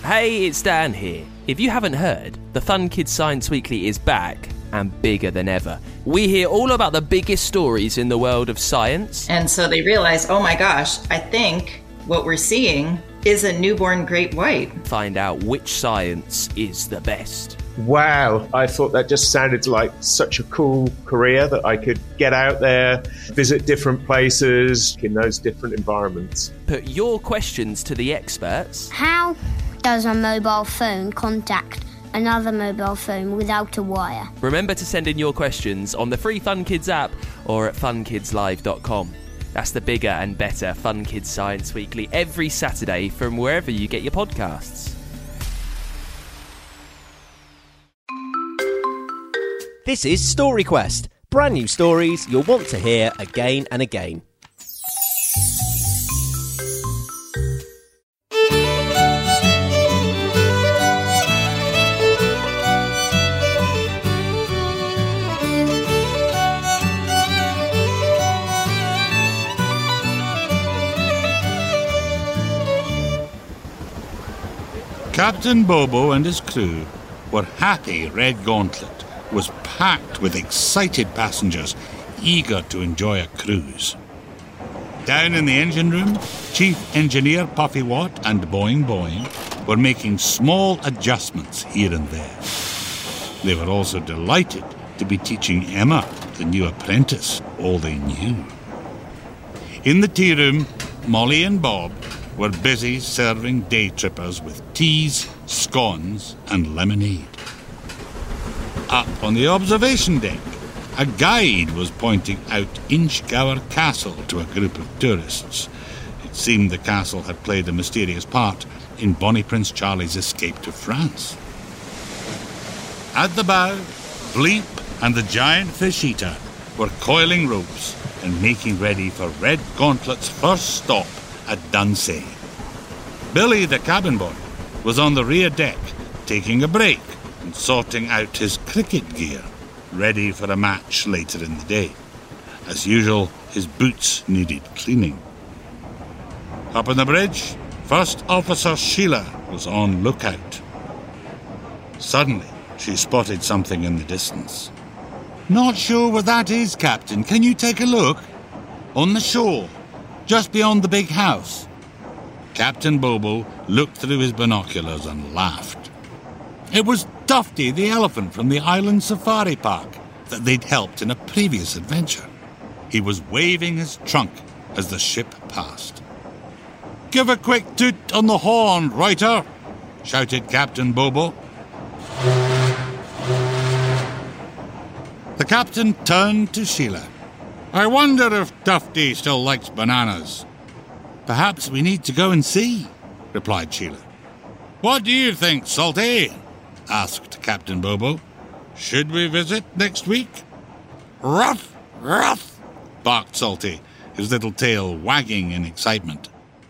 Hey, it's Dan here. If you haven't heard, the Fun Kids Science Weekly is back and bigger than ever. We hear all about the biggest stories in the world of science. And so they realize, oh my gosh, I think what we're seeing is a newborn great white. Find out which science is the best. Wow, I thought that just sounded like such a cool career that I could get out there, visit different places in those different environments. Put your questions to the experts. How does a mobile phone contact another mobile phone without a wire? Remember to send in your questions on the free Fun Kids app or at funkidslive.com. That's the bigger and better Fun Kids Science Weekly every Saturday from wherever you get your podcasts. This is Story Quest, brand new stories you'll want to hear again and again. Captain Bobo and his crew were happy Red Gauntlet was packed with excited passengers eager to enjoy a cruise. Down in the engine room, Chief Engineer Puffy Watt and Boing Boing were making small adjustments here and there. They were also delighted to be teaching Emma, the new apprentice, all they knew. In the tea room, Molly and Bob were busy serving day trippers with teas, scones and lemonade. Up on the observation deck, a guide was pointing out Inchgower Castle to a group of tourists. It seemed the castle had played a mysterious part in Bonnie Prince Charlie's escape to France. At the bow, Bleep and the giant fish eater were coiling ropes and making ready for Red Gauntlet's first stop at Dunsey. Billy, the cabin boy, was on the rear deck taking a break and sorting out his cricket gear, ready for a match later in the day. As usual, his boots needed cleaning. Up on the bridge, First Officer Sheila was on lookout. Suddenly, she spotted something in the distance. "Not sure what that is, Captain. Can you take a look?" "On the shore, just beyond the big house." Captain Bobo looked through his binoculars and laughed. It was Tufty the elephant from the Island Safari Park that they'd helped in a previous adventure. He was waving his trunk as the ship passed. "Give a quick toot on the horn, Reuter," shouted Captain Bobo. The captain turned to Sheila. "I wonder if Tufty still likes bananas." "Perhaps we need to go and see," replied Sheila. "What do you think, Salty?" asked Captain Bobo. "Should we visit next week?" "Ruff, ruff," barked Salty, his little tail wagging in excitement.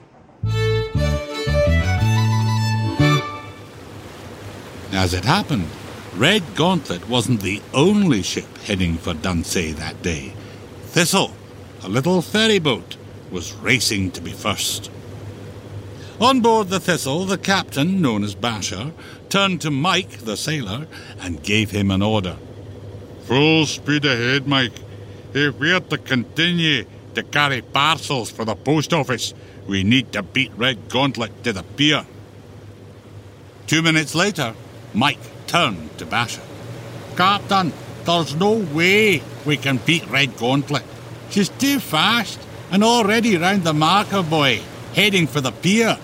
As it happened, Red Gauntlet wasn't the only ship heading for Dunsey that day. Thistle, a little ferry boat, was racing to be first. On board the Thistle, the captain, known as Basher, turned to Mike, the sailor, and gave him an order. "Full speed ahead, Mike. If we're to continue to carry parcels for the post office, we need to beat Red Gauntlet to the pier." 2 minutes later, Mike turned to Basher. "Captain, there's no way we can beat Red Gauntlet. She's too fast and already round the marker buoy, heading for the pier."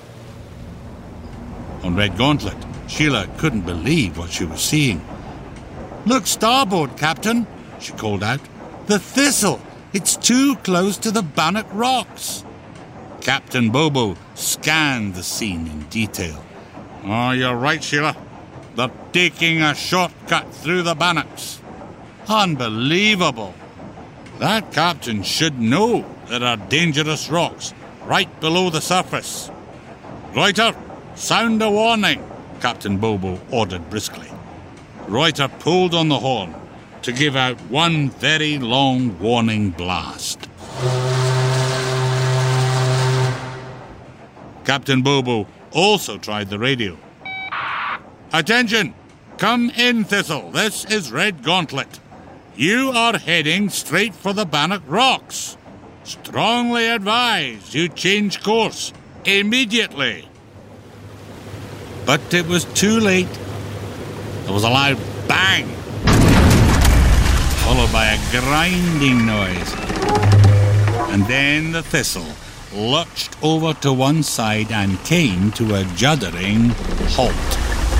On Red Gauntlet, Sheila couldn't believe what she was seeing. "Look starboard, Captain," she called out. "The Thistle! It's too close to the Bannock Rocks." Captain Bobo scanned the scene in detail. "Oh, you're right, Sheila. They're taking a shortcut through the Bannocks. Unbelievable. That captain should know there are dangerous rocks right below the surface." "Reuter, sound a warning," Captain Bobo ordered briskly. Reuter pulled on the horn to give out one very long warning blast. Captain Bobo also tried the radio. "Attention! Come in, Thistle. This is Red Gauntlet. You are heading straight for the Bannock Rocks. Strongly advise you change course immediately." But it was too late. There was a loud bang, followed by a grinding noise. And then the Thistle lurched over to one side and came to a juddering halt.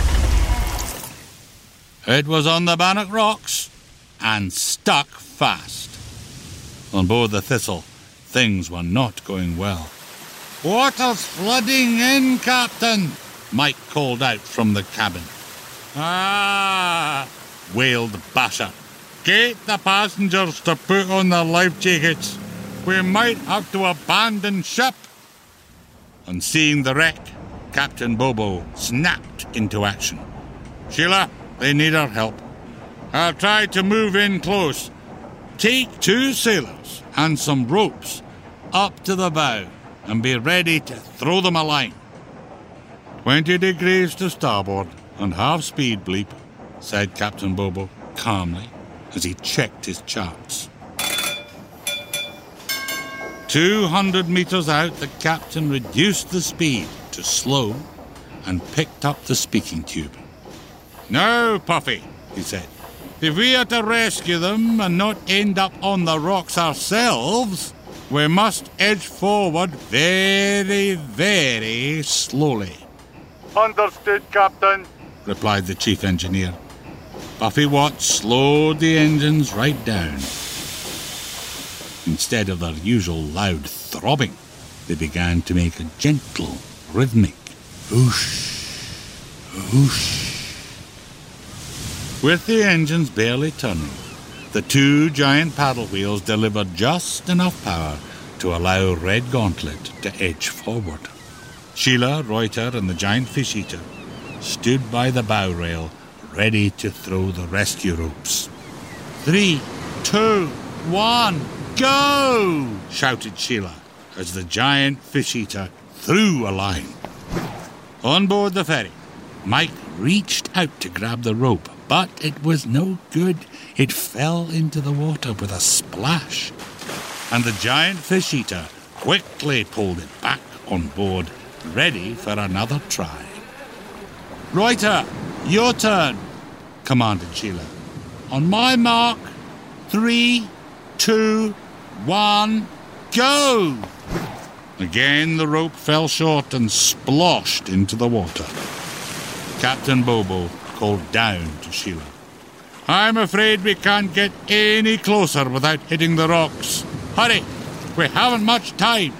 It was on the Bannock Rocks and stuck fast. On board the Thistle, things were not going well. "Water's flooding in, Captain," Mike called out from the cabin. "Ah," wailed Basher. "Get the passengers to put on their life jackets. We might have to abandon ship." On seeing the wreck, Captain Bobo snapped into action. "Sheila, they need our help. I'll try to move in close. Take 2 sailors and some ropes up to the bow and be ready to throw them a line." 20 degrees to starboard and half speed, Bleep," said Captain Bobo calmly as he checked his charts. 200 metres out, the captain reduced the speed to slow and picked up the speaking tube. "Now, Puffy," he said, "if we are to rescue them and not end up on the rocks ourselves, we must edge forward very, very slowly." "Understood, Captain," replied the chief engineer. Puffy Watts slowed the engines right down. Instead of their usual loud throbbing, they began to make a gentle, rhythmic whoosh, whoosh. With the engines barely turning, the 2 giant paddle wheels delivered just enough power to allow Red Gauntlet to edge forward. Sheila, Reuter, and the giant fish eater stood by the bow rail, ready to throw the rescue ropes. 3, 2, 1, go! Shouted Sheila as the giant fish eater threw a line. On board the ferry, Mike reached out to grab the rope, but it was no good. It fell into the water with a splash, and the giant fish eater quickly pulled it back on board, ready for another try. "Reuter, your turn," commanded Sheila. "On my mark, 3, 2, 1, go!" Again the rope fell short and splashed into the water. Captain Bobo called down to Sheila. "I'm afraid we can't get any closer without hitting the rocks. Hurry, we haven't much time."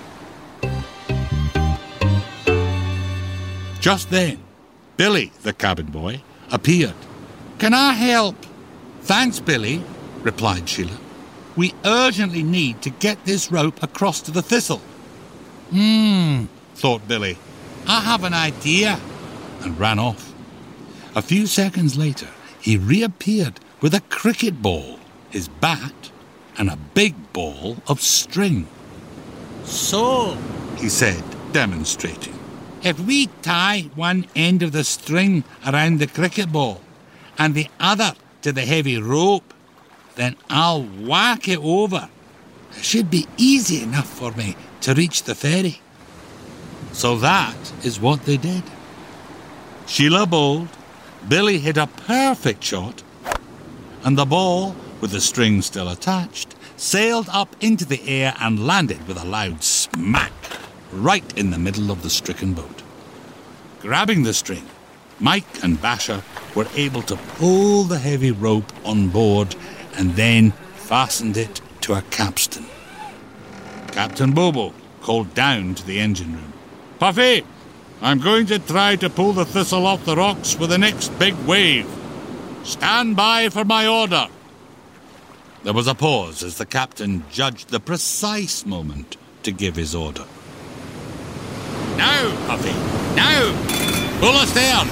Just then, Billy, the cabin boy, appeared. "Can I help?" "Thanks, Billy," replied Sheila. "We urgently need to get this rope across to the Thistle." Thought Billy. "I have an idea," and ran off. A few seconds later, he reappeared with a cricket ball, his bat, and a big ball of string. "So," he said, demonstrating, "if we tie one end of the string around the cricket ball and the other to the heavy rope, then I'll whack it over. It should be easy enough for me to reach the ferry." So that is what they did. Sheila bowled, Billy hit a perfect shot, and the ball, with the string still attached, sailed up into the air and landed with a loud smack right in the middle of the stricken boat. Grabbing the string, Mike and Basher were able to pull the heavy rope on board and then fastened it to a capstan. Captain Bobo called down to the engine room. "Puffy, I'm going to try to pull the Thistle off the rocks with the next big wave. Stand by for my order." There was a pause as the captain judged the precise moment to give his order. "Now, Puffy, now! Pull astern!"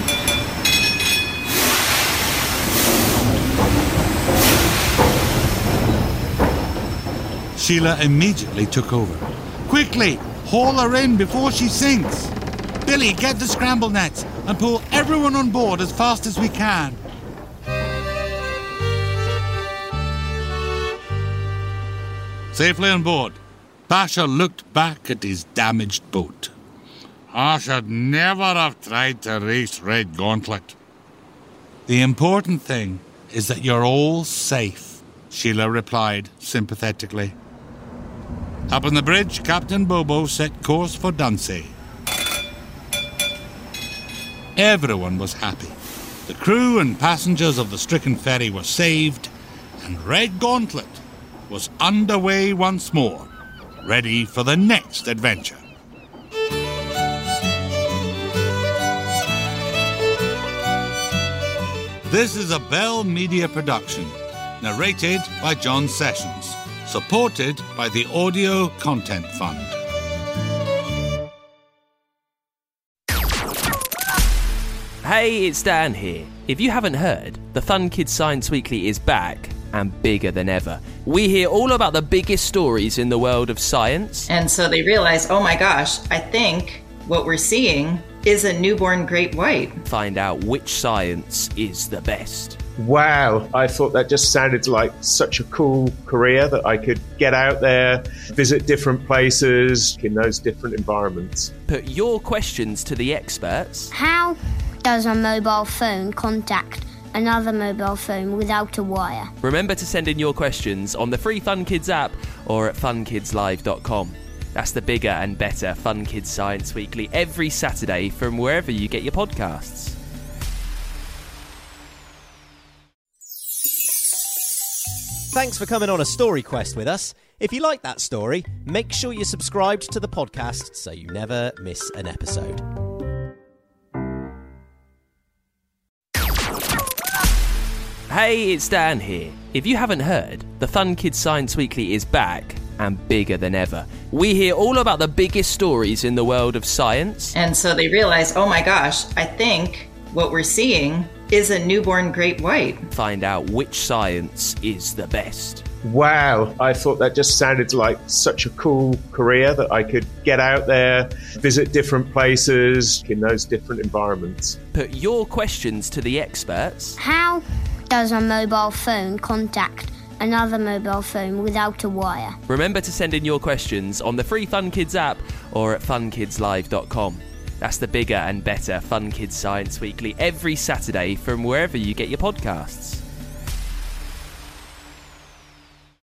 Sheila immediately took over. "Quickly, haul her in before she sinks." Billy, get the scramble nets and pull everyone on board as fast as we can. Safely on board, Basher looked back at his damaged boat. I should never have tried to race Red Gauntlet. The important thing is that you're all safe, Sheila replied sympathetically. Up on the bridge, Captain Bobo set course for Dunsey. Everyone was happy. The crew and passengers of the stricken ferry were saved, and Red Gauntlet was underway once more, ready for the next adventure. This is a Bell Media production, narrated by John Sessions, supported by the Audio Content Fund. Hey, it's Dan here. If you haven't heard, the Fun Kids Science Weekly is back and bigger than ever. We hear all about the biggest stories in the world of science. And so they realize, oh my gosh, I think what we're seeing is a newborn great white. Find out which science is the best. Wow, I thought that just sounded like such a cool career that I could get out there, visit different places in those different environments. Put your questions to the experts. How does a mobile phone contact another mobile phone without a wire? Remember to send in your questions on the free Fun Kids app or at funkidslive.com. That's the bigger and better Fun Kids Science Weekly every Saturday from wherever you get your podcasts. Thanks for coming on a story quest with us. If you like that story, make sure you're subscribed to the podcast so you never miss an episode. Hey, it's Dan here. If you haven't heard, the Fun Kids Science Weekly is back and bigger than ever. We hear all about the biggest stories in the world of science. And so they realize, oh my gosh, I think what we're seeing is a newborn great white. Find out which science is the best. Wow, I thought that just sounded like such a cool career that I could get out there, visit different places in those different environments. Put your questions to the experts. How does a mobile phone contact another mobile phone without a wire? Remember to send in your questions on the free Fun Kids app or at funkidslive.com. That's the bigger and better Fun Kids Science Weekly every Saturday from wherever you get your podcasts.